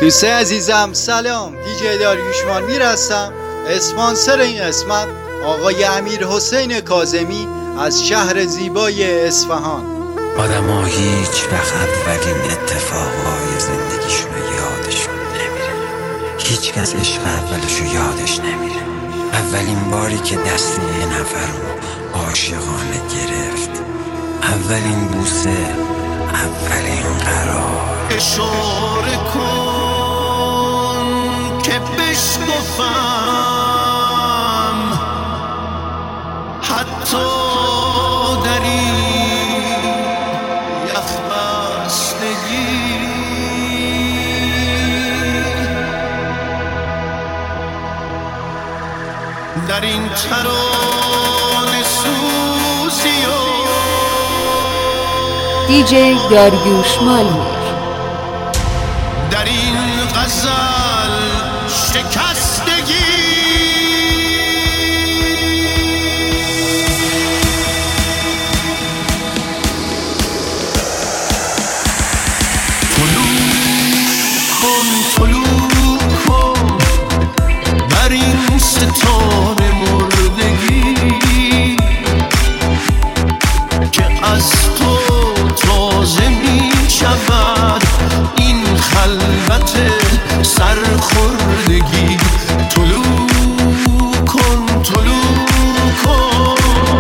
دوستای عزیزم سلام، دیجی داریوش میر هستم. اسپانسر این قسمت آقای امیر حسین کاظمی از شهر زیبای اصفهان. آدم‌ها هیچ وقت اولین اتفاقهای زندگیشون یادشون نمیره. هیچ کس عشق اولشو یادش نمیره. اولین باری که دست یه نفر رو عاشقانه گرفت، اولین بوسه، اولین قرار. اشاره کن که بشکفم، حتی در این یخ بستگی. در این ترانه سوزی و دیجی داریوش میر، در این غزل شکستگی. طلوع کن بر این ستاره مردگی که از تو تازه می شود این خلوت سرخوردگی. طلوع کن طلوع کن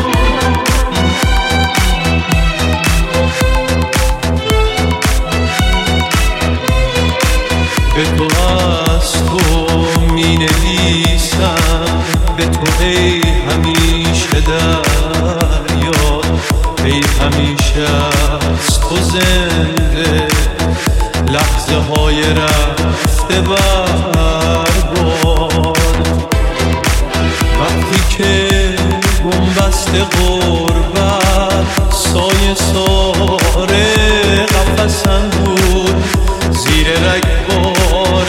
به تو از تو می نویسم، به تو ای همیشه دریا، ای همیشه از تو زنده لحظه های رفته برباد. وقتی که بنبست غربت سایه ساره قفسم بود، زیر رگبار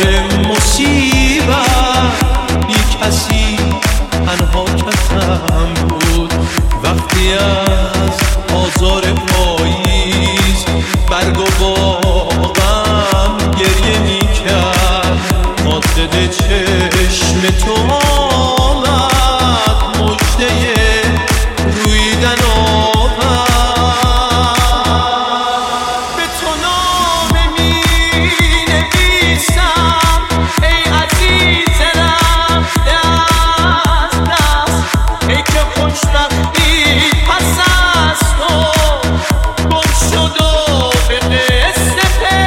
مصیبت بی کسی تنها کسم بود. وقتی از آزار پاییز برگ و باغم گریه می کرد، قاصد چشم تو آمد مژده رویدن آمد. به تو نامه می نویسم ای عزیز رفته از دست، ای که خوشبختی پس از تو گم شد و به قصه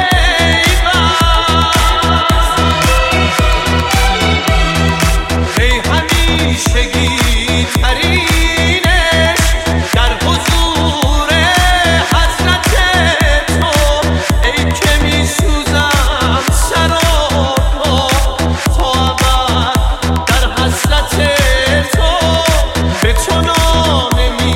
پیوست. ای همیشگی ترینش در حضور حضرت تو، ای که می سوزم سر و پا تا ابد در حضرت تو. به تو نامه می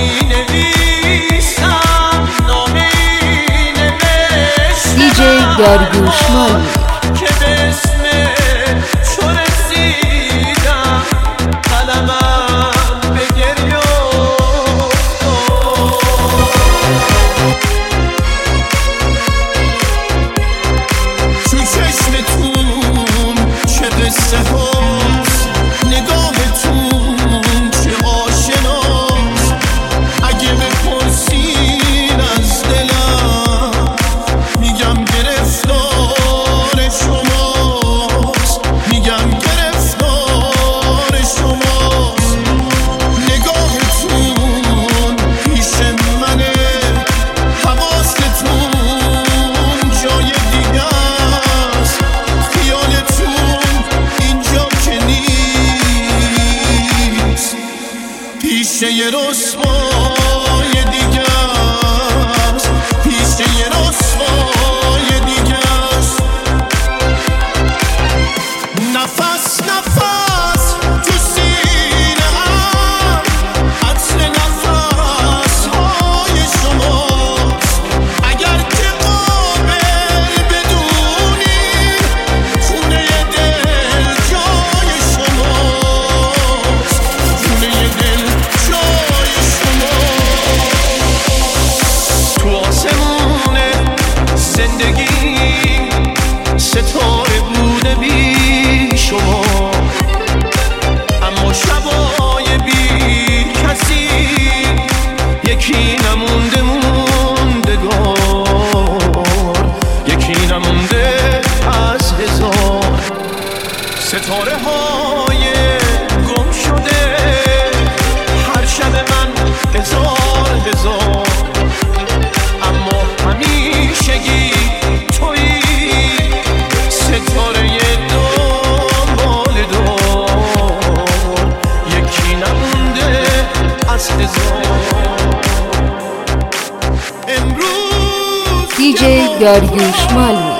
نویسم، نامه ای نوشتم دیجی داریوش میر. که به اسم تو رسیدم، قلمم به گریه افتاد. تو چشمتون چه قصه هاست، نگاهتون چه آشناست. اگه بپرسین از دلم میگم گرفتار شماست، میگم گرفتار شماست. نگاهتون پیش منه، حواستون جای دیگه است، خیالتون اینجا که نیست، پیش یه رسوای دیگه است، پیش یه رسوای دیگه است. نفس نفس تو سینه هم عطر نفس های شماست. اگر که قابل بدونی خونه دل جای شماست، خونه دل جای شماست. گرگوشمال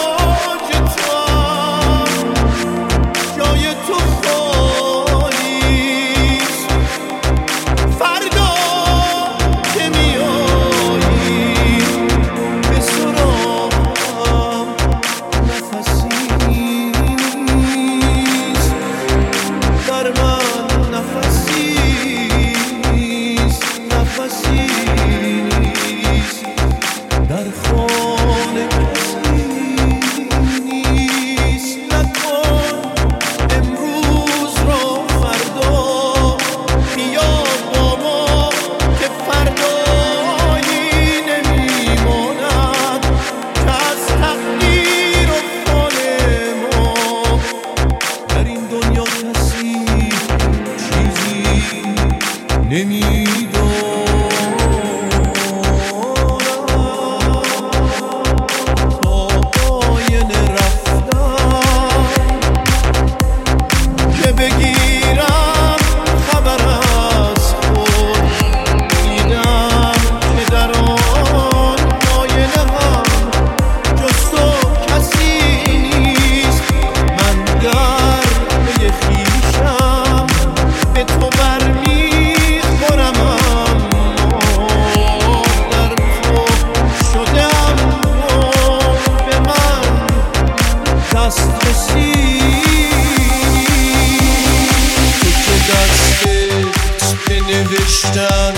نوشتن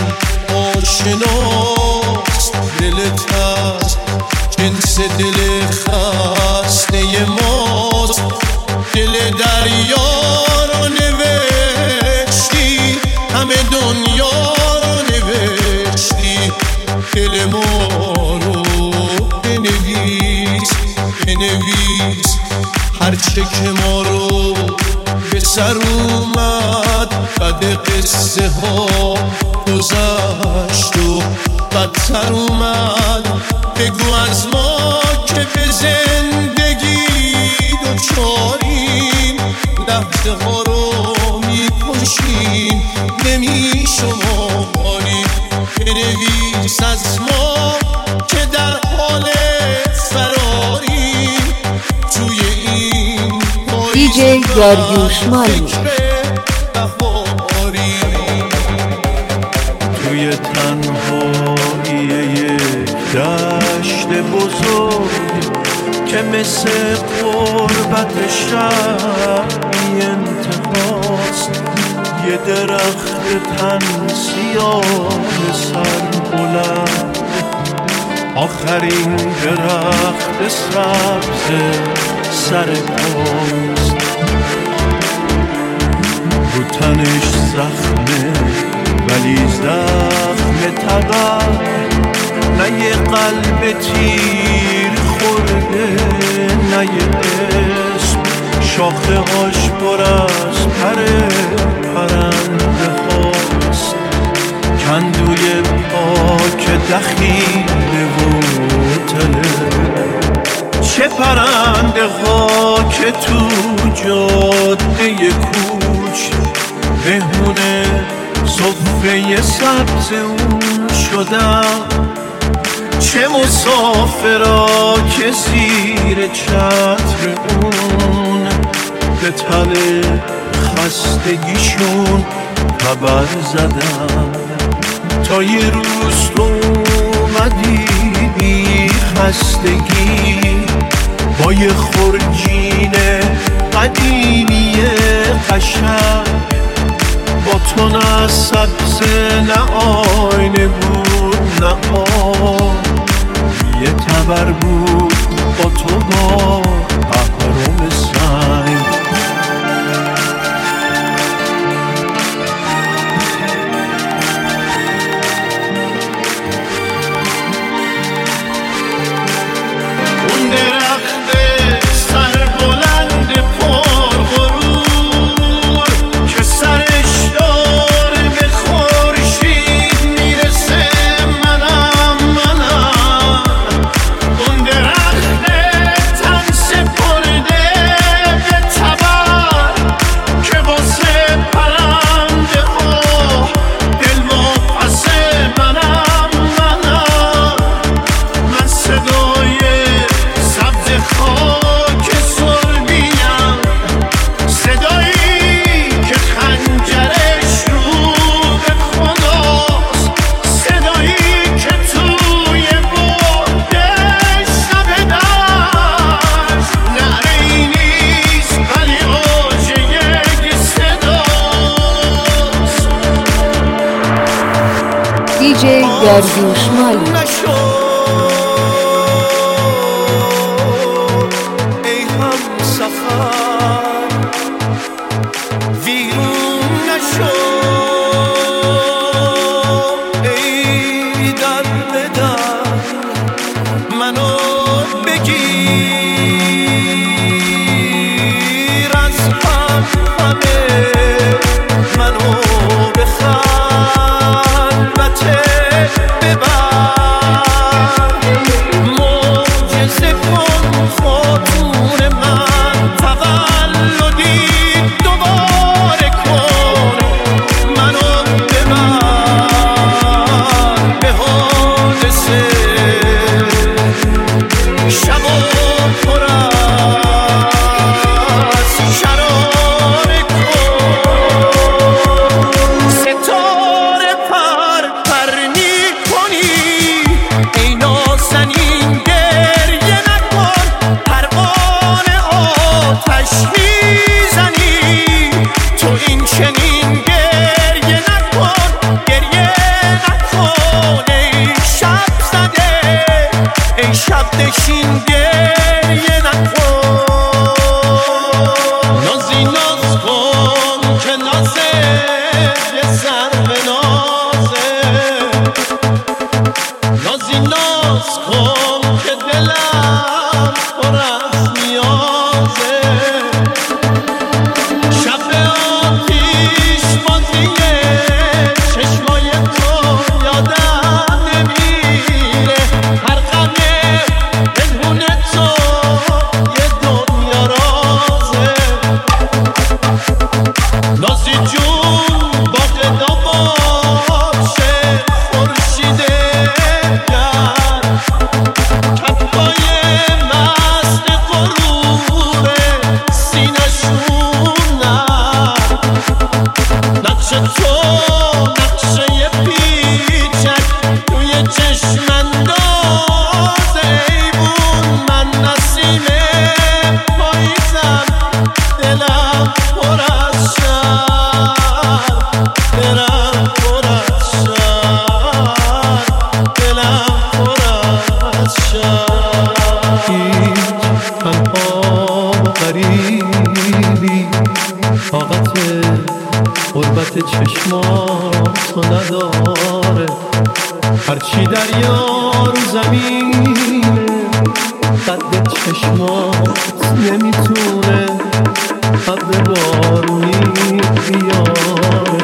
آشناست، دلت از جنس دل خسته ماست. دل دریا رو نوشتی، همه دنیا رو نوشتی، دل ما رو بنویس بنویس. هرچه که ما رو به سر اومد بعد قصه ها گذشت و بدتر اومد. بگو از ما که به زندگی دوچاریم، لحظه ها رو می‌کشیم نمی‌شماریم. بنویس از ما که در حال فراریم، توی این دیجی گرگوشمال توی تنهایی یک دشت بزرگ که مثل قربت شبی انتهاست. یه درخت تن سیاه سر بلند، آخرین درخت سبز سر پاست. رو تنش زخمه ولی زخم تبر، نه یه قلب تیر خورده نه یه اسم. شاخه هاش پر از پر پرنده هاست، کندوی پاک دخیله و تله. چه پرنده ها که تو جاده کوچ بهونه صفه سبز اون شدن. چه مسافرا که زیر چتر اون به تل خستگیشون خبر زدن. تا یه روز تو اومدی بی خستگی با یه خورجین قدیمی قشنگ. با تو نه سبز نه آینه بود نه آب، یه تبر بود با تو با اهرام سنگ. اون درخت سر بلند پر غرور که سرش داره به خورشید میرسه، منم اون درخت تن سپرده به داریوشمالی. ای هم سفر ویرون نشو، ای در به در منو بگیر، از همه منو به خلوت ببر، معجزه کن خاتون من، تولدی دوباره کن، منو ببر به حادثه شب و پر از شراره کن، ستاره پرپرنی کنی، ای نازنین گریه نکن، پروانه آتش میزنی، تو این چنین گریه نکن، گریه نکن، ای شب زده، ای شب نشین گریه نکن، نازی ناز کن که نازه یه سر به نازه، نازی ناز کن که دلم پر از نیازه، شب آتیش بازیه چشمای تو یادم نمیره، هر غمه پنهون تو یه دنیا رازه، نازی جون باغ نباشه خورشید گرم، کفای مست غروره سینه‌شون نرم، نقش تو نقشه پیچک توی چشم اندازه، ایوون من نسیم پاییزم، دلم پر از شرم، دلم پر از شرم، دلم پر از شرم، هیچ تنها و غریبی طاقت غربت چشماتو نداره، هرچی دریا رو زمینه قد چشمات نمیتونه ابر بارونی بیاره،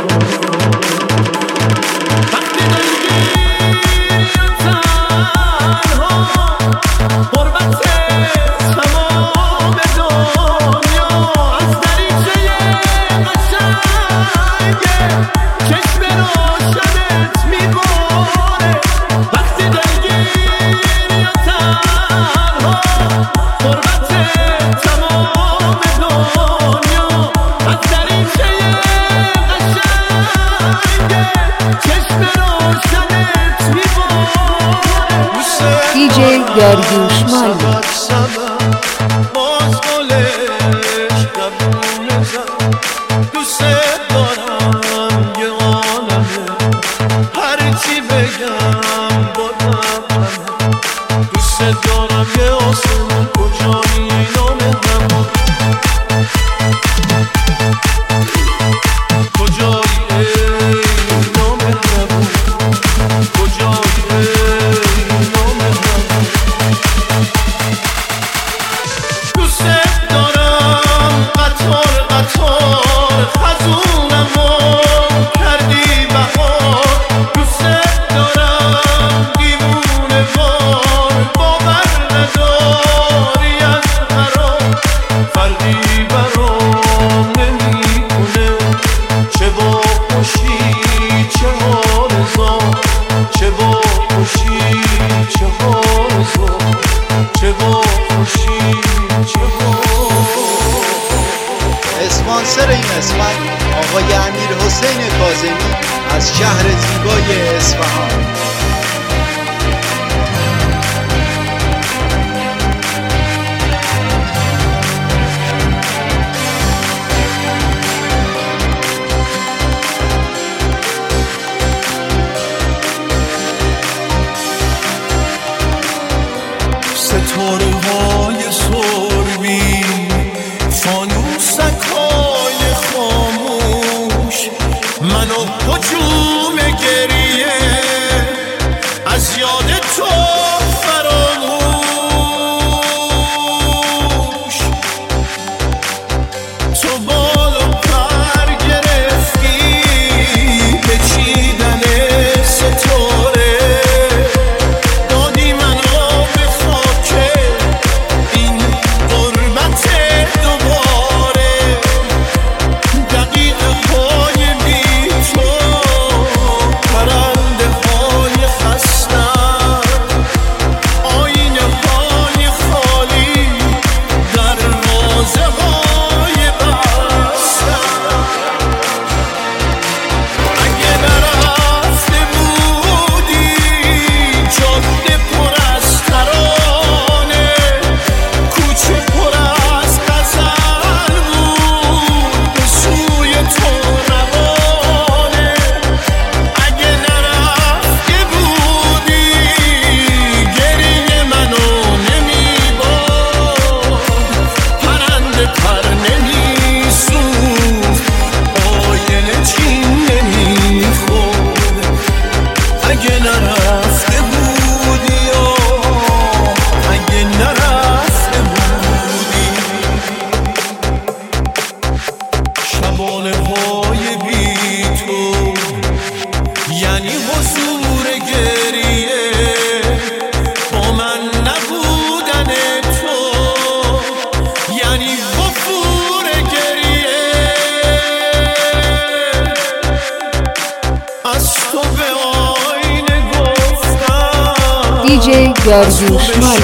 وقتی دلگیر تنها غربت تمام دنیا، از دریچه قشنگه چشم روشنت میباره، وقتی دلگیر تنها غربت تمام دنیا، از دریچه قشنگه چشم روشنت میباره، DJ داریوشمالی. باز گلش قبول زن، دوست دارم یه عالمه، هرچی بگم بازم همه، دوست دارم یه آسمون کجایی نام همون، کجایی ای نام همون، کجایی ای نام همون، دوست دارم قطار قطار خزونمو کردی بهار، دوست دارم دیوونه وار باور نداری از قرار، فرقی برام نمیکنه چه باهوشی چه آرزو، چه باهوشی چه آرزو، چه باهوشی چه اسپانسر این قسمت آقای امیر حسین کاظمی از شهر زیبای اصفهان. گرگوشمال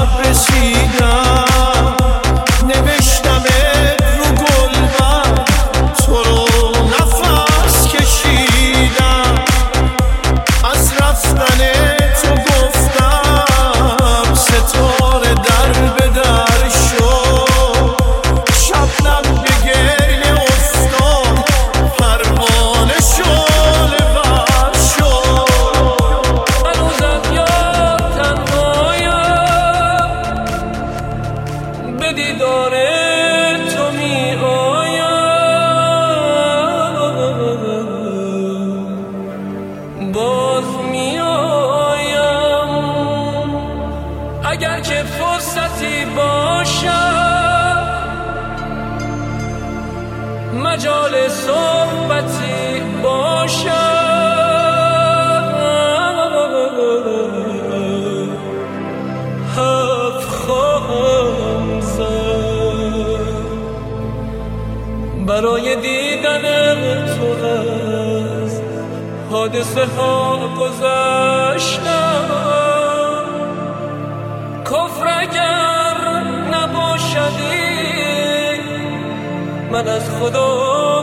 اگر که فرصتی باشد مجال صحبتی باشد حرف خواهم زد برای دیدن تو از حادثه ها گذشتم کفر اگر نباشدی من از خدا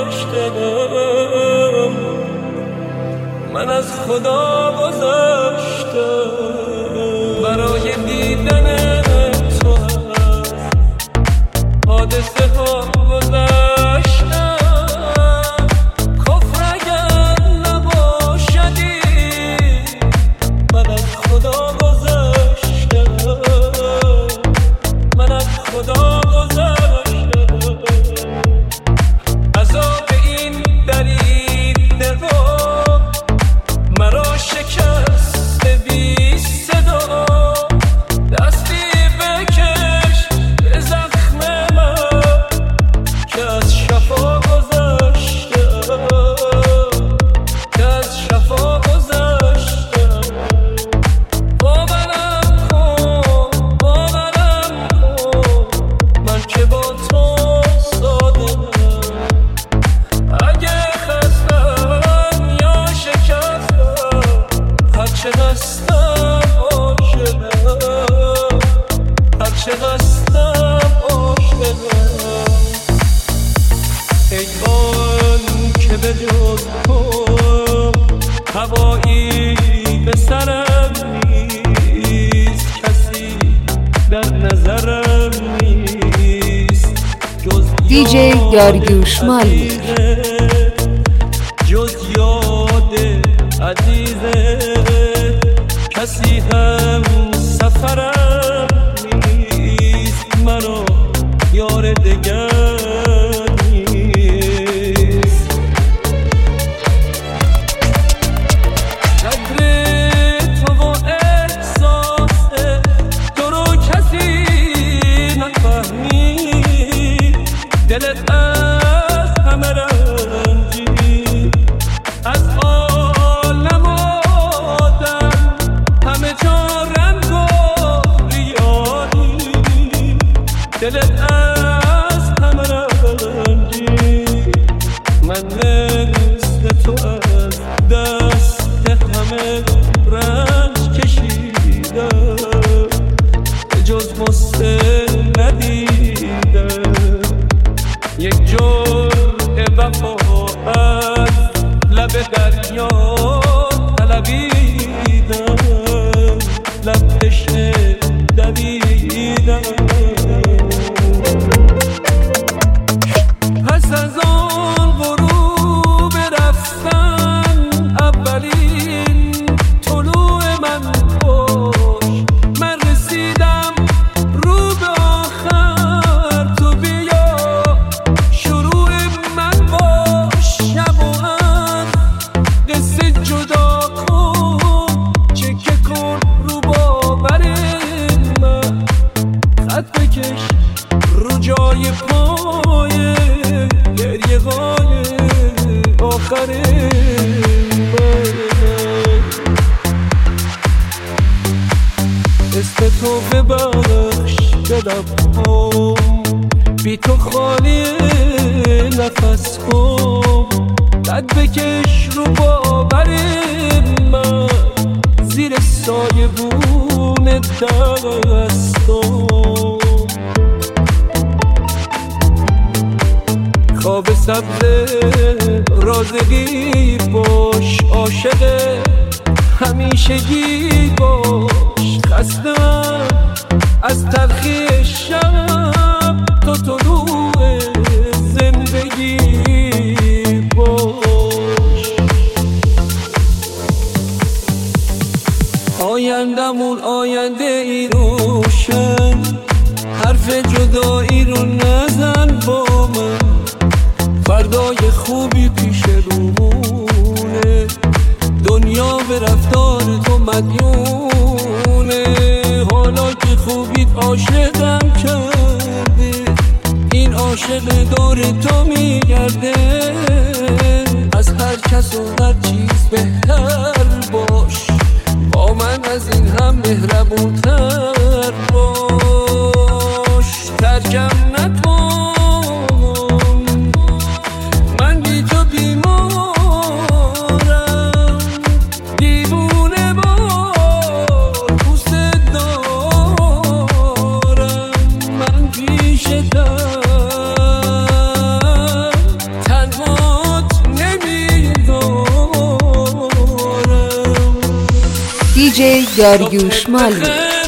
گذشتم من از خدا گذشتم برای دیدن تو از حادثه ها گذشتم کفر اگر نباشدی من از خدا من از خدا گذشتم عذاب این دریده رو مرا شکست بی صدا دستی بکش به زخم من که از شفا گذشتم که از شفا گذشتم باورم کن من که با تو صادقم اگه خستم یا شکستم هرچه هستم عاشقم هرچه هستم عاشقم ای آن که به جز تو هوایی به سرم نیست کسی در نظرم نیست جز دیجی گرگوشمال جز یاد عزیزه کسی هم سفرم نیست مرا یار دگر نیست قدر تو و احساس تو رو کسی نفهمید دلت از همه رنجید از عالم آدم همه جا رنگ و ریانی دلت از همه رنجید من مثل تو از دست همه رنج کشیدم جز غصه ندیدم یک جرعه وفا از لب دریا طلبیدم لب تشنه دویدم پس از آن غروب رفتن اولین طلوع من خوش من رسیدم رو به آخر تو بیا شروع من باش شب و از قصه جدا کن چکه کن رو باور من خط بکش رو جای پای گریه های آخر من اسم تو ببخش دلم بی تو خالی نفس هم قد بکش رو باور من زیر سایه بود دستم خواب سبز رازقی باش، عاشق همیشگی باش، خستم از تلخی شب تا طلوع زندگی باش. آیندمون آینده ای روشن، حرف جدایی رو نزن با من، فردای خوبی پیش رومونه، دنیا به رفتار تو مدیونه. حالا که خوبیت عاشقم کرده، این عاشق دور تو میگرده، از هر کس و هر چیز بهتر باش، با من از این هم مهربونتر باش. ترکم نکن، من بی تو بیمارم، دیوونه بار دوست دارم، من پیشتم تنهات نمیدارم. دیجی داریوش مالی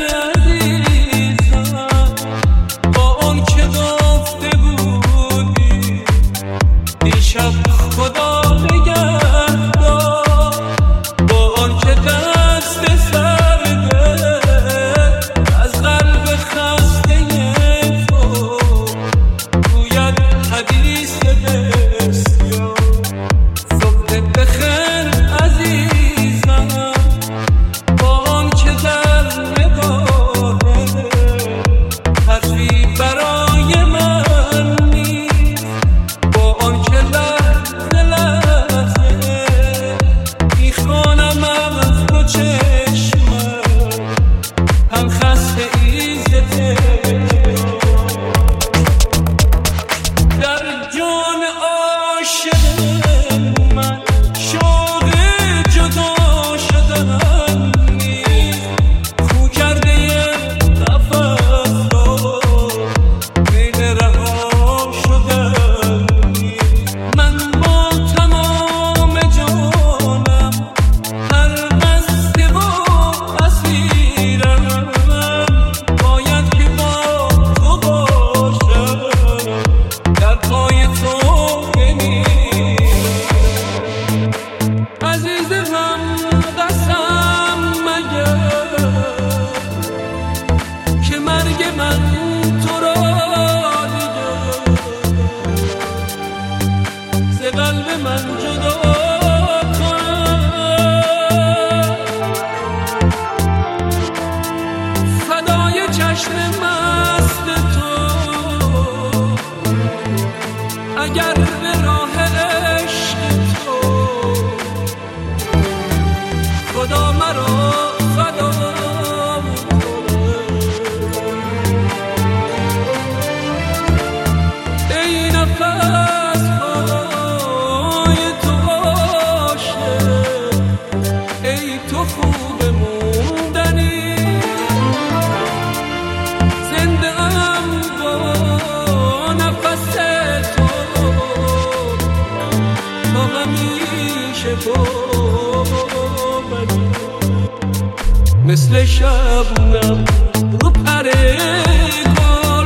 اگر به راه عشق تو خدا مرا فدا ای نفس های تو عاشق، ای تو خوب موندنی، زنده ام با نفس تو تا همیشه تو بدی، مثل شبنم رو پر گل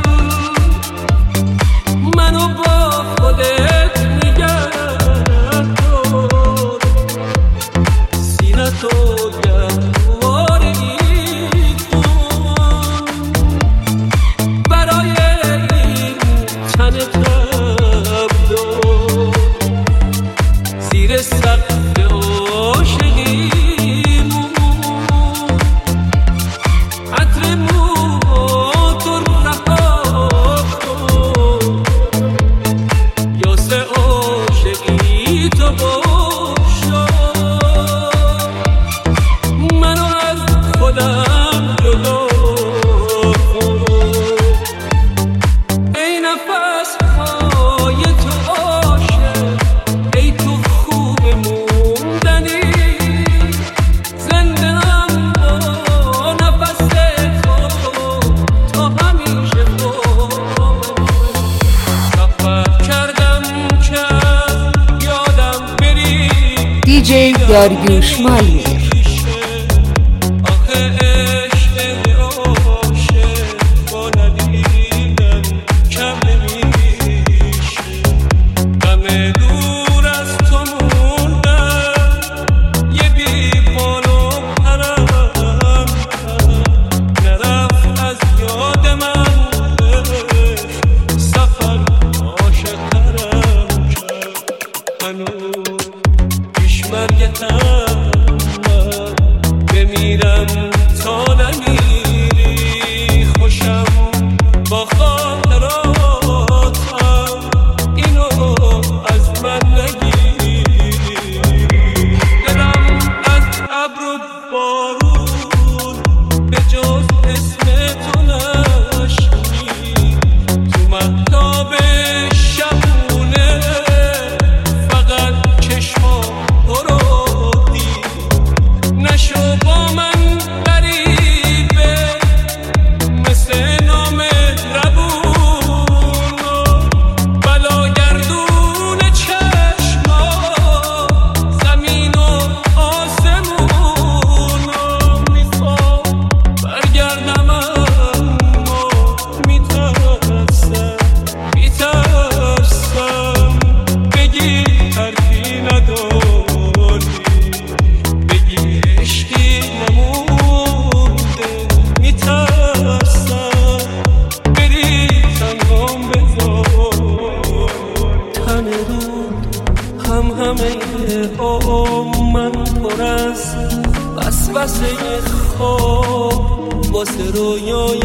منو با خودت نگه دار، سینه‌تو گهواره ای کن برای این تن تبدار، زیر سقف عاشقیمون عطر مو تو دیجی داریوش مالمیر. بمیرم تا نمیری خوشم با خاطراتم اینو از من نگیری دلم از ابر و بارون به جز اسم تو نشنید تو مهتاب شبونه فقط چشما برو نشو با من غریبه مثل نامهربون بلاگردون چشما زمین و آسمون میخوام برگردم اما میترسم بگی حرفی نداری بگی عشقی نمونده میترسم بری تنهام بذار تن رود همه من پر از وسوسه خواب واسه رویای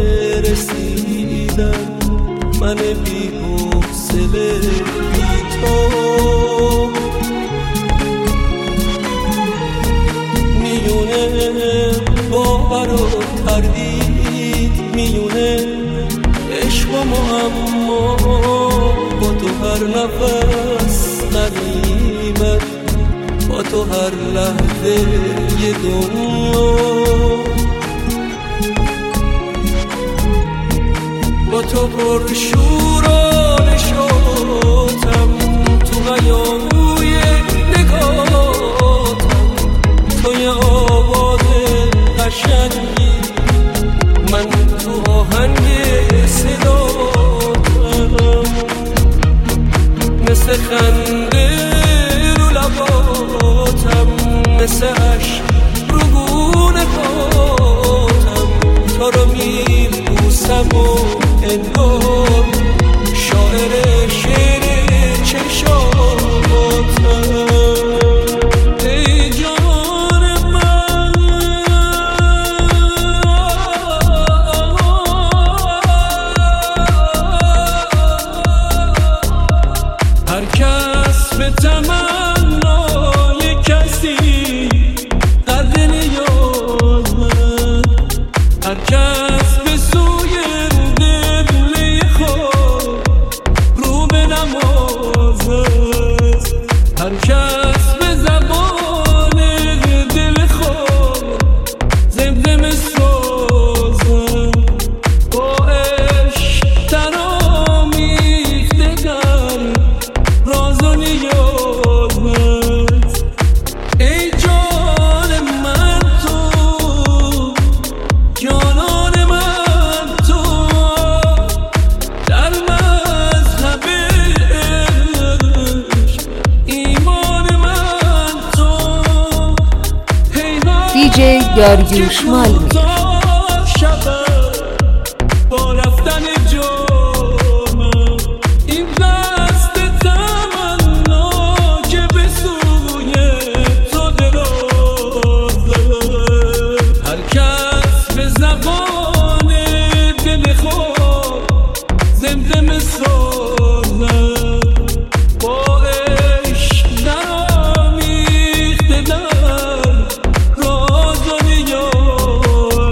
رسیدن من بی حوصله بی تو میونه باور و تردید میونه عشق و معما با تو هر نفس غنیمت با تو هر لحظه یه دنیا با تو پر شور و نشاطم تو هیاهوی نگاهتم تو یه آواز قشنگی من تو آهنگ صداتم مثل خنده رو لباتم مثل عشق رو گونه پاتم تا رو میبوسم و انگار شاعر شعر چشاتم ای جان من هر کس به تمنای کسی در دل یازد هر کس به سوی دل خود رو به نمازد هر کس به زبان دل خود زمزمه سازد با عشق درآمیخته در راز و نیازت ای جان من تو جانان من تو در مذهب عشق ایمان من تو دیجی داریوش مالمیر. با رفتن جانم این دست تمنا که به سوی تو درازد هر کس به زبان دل خود زمزمه سازد با عشق درآمیخته در راز و نیاز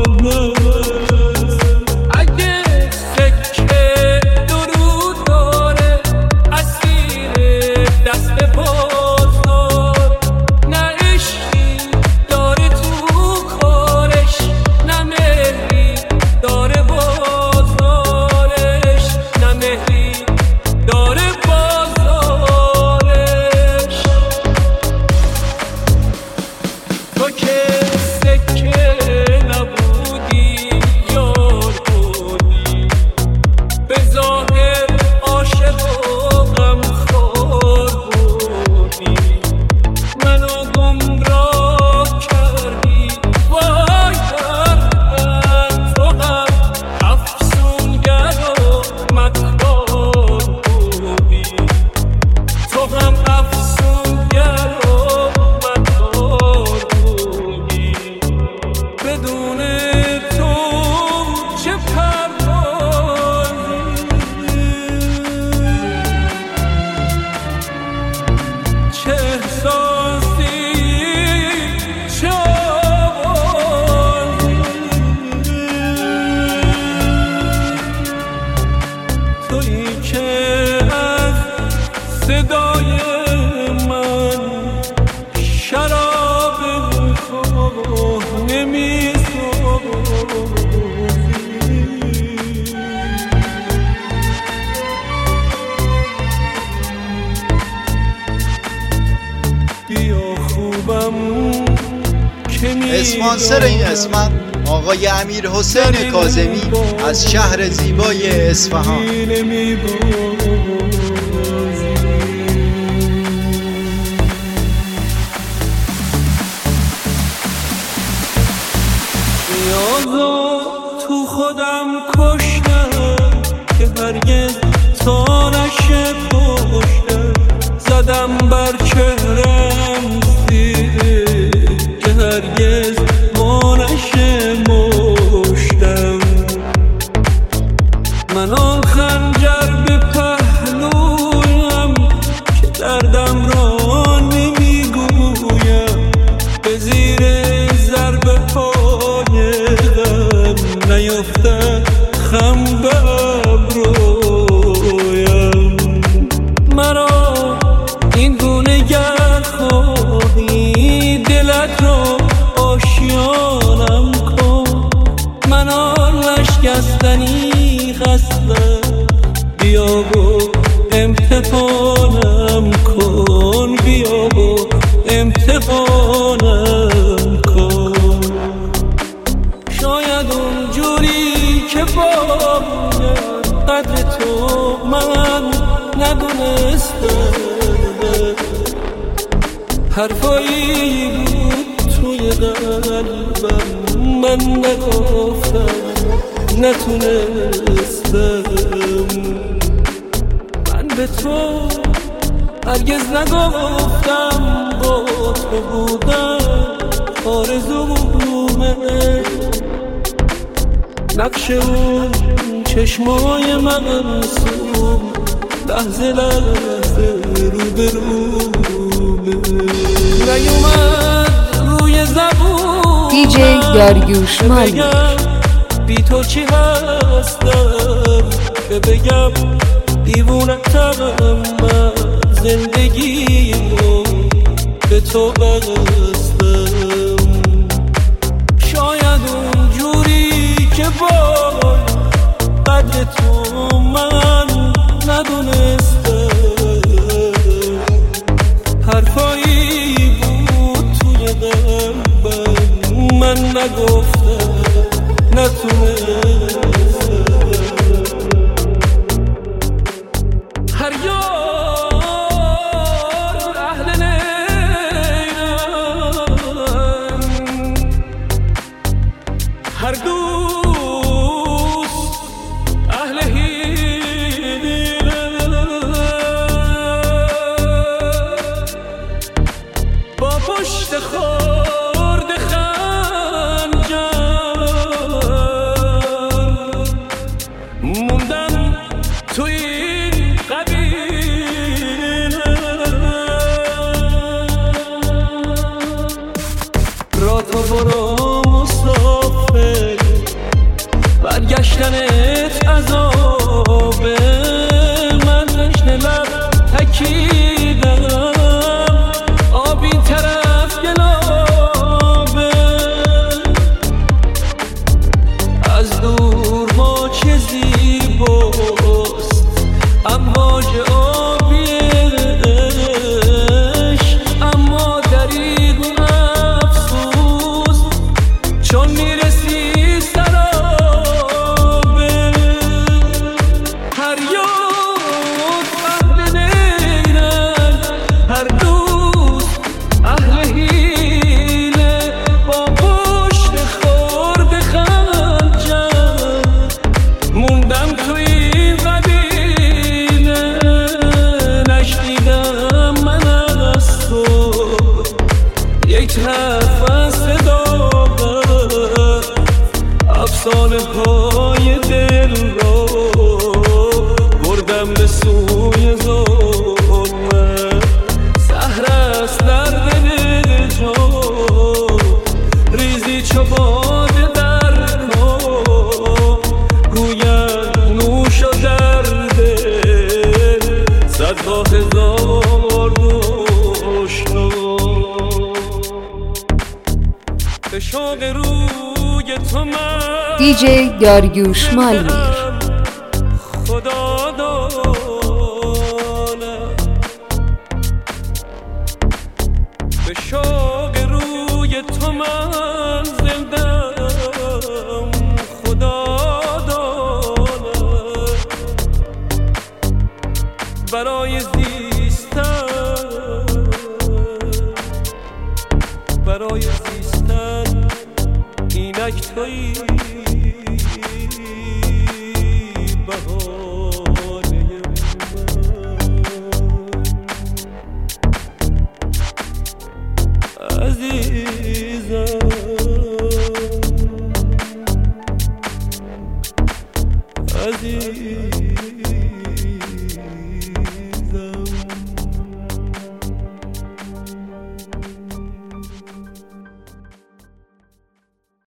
اسپانسر این قسمت آقای امیر حسین کاظمی از شهر زیبای اصفهان. نیازو تو خودم کشتم که هرگز تا نشه پشتم، زدم بر چهرم زیره که هرگز ما نشه مشتم. من آن خنجر به پهلویم که دردم را نمیگویم، به زیر ضربه پای غم نیفتد خم به ابرویم. مرا این گونه گر خواهی دلت را آشیانم کن، من آن نشکستنی خستم، بیا و امتحانم کن، بیا و امتحانم کن. شاید اونجوری که باید قدر تو من ندونستم، حرفایی بود توی قلبم من نگفتم نتونستم. من به تو هرگز نگفتم با تو بودم آرزومه، نقش اون چشمای منصوم لحظه لحظه رو به رومه، نیومد روی زبون دیجی داریوش مالمیر. بی تو چی هستم که بگم دیوونتم، من زندگیمو به تو بستم. شاید اونجوری که باید قدر تو من ندونستم، حرفایی بود توی قلبم من نگفتم نتونستم. هر یار اهل نیرم، هر دوست اهل هیرم، با پشت خورد خنجر موندم تو این قبیله. را تو برو مسافر، برگشتنت عذابه، من تشنه لب تکیدم، آب این طرف گلابه. از دور ما چه زیباست امواج آبیش، اما دریغ و افسوس چون میرسی سرابه. هر یاد اهل نیرن، هر دوست اهل حیله، با پشت خورد خنجر موندم توی این قبیله. نشنیدم من از تو یک حرف از صدا، افسانه های دل را بردم به سوی ظلمت. سحر است در دل جان ریزی چو باد در کام، گوید نوش و در دل صدها هزار دشنام. به شوق روی تو من دیجی داریوش مالمیر. خدا داند به شوق تویی بهانه من عزیزم.